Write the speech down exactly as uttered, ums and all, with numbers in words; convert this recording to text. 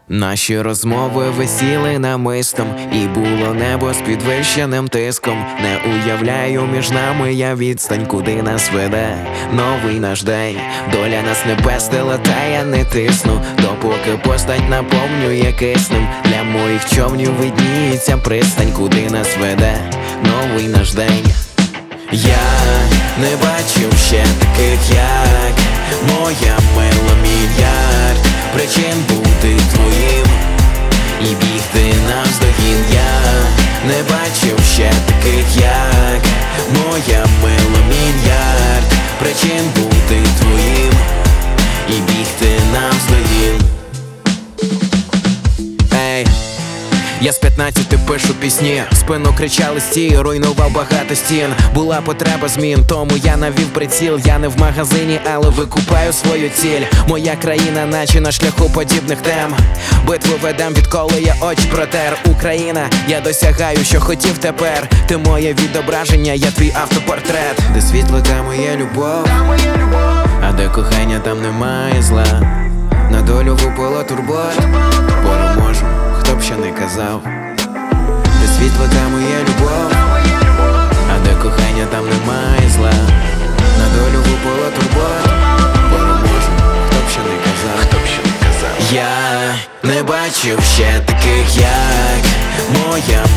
Наші розмови висіли намистом, і було небо з підвищеним тиском. Не уявляю між нами я відстань, куди нас веде новий наш день. Доля нас не пестила, та я не тисну, допоки постать наповнює киснем. Для моїх човнів видніється пристань, куди нас веде новий наш день. Я не бачив ще таких, як моя мила, мільярд причин бути твоїм і бігти навздогін. Я не бачив ще таких, як моя мила, мільярд причин бути твоїм і бігти навздогін. Ей, я з п'ятнадцяти пишу пісні, в спину кричали стій, руйнував багато стін. Була потреба змін, тому я навів приціл. Я не в магазині, але викупаю свою ціль. Моя країна наче на шляху подібних тем. Битву ведем, відколи я очі протер. Україна, я досягаю, що хотів тепер. Ти моє відображення, я твій автопортрет. Де світло, там моя любов, а де кохання, там немає зла. На долю випало турбот, переможу, хто б ще не казав. Де світло, там моя любов, а де кохання, там немає зла. На долю випало турбот, переможу, хто б ще не казав. Хто б ще не казав. Я не бачив ще таких, як моя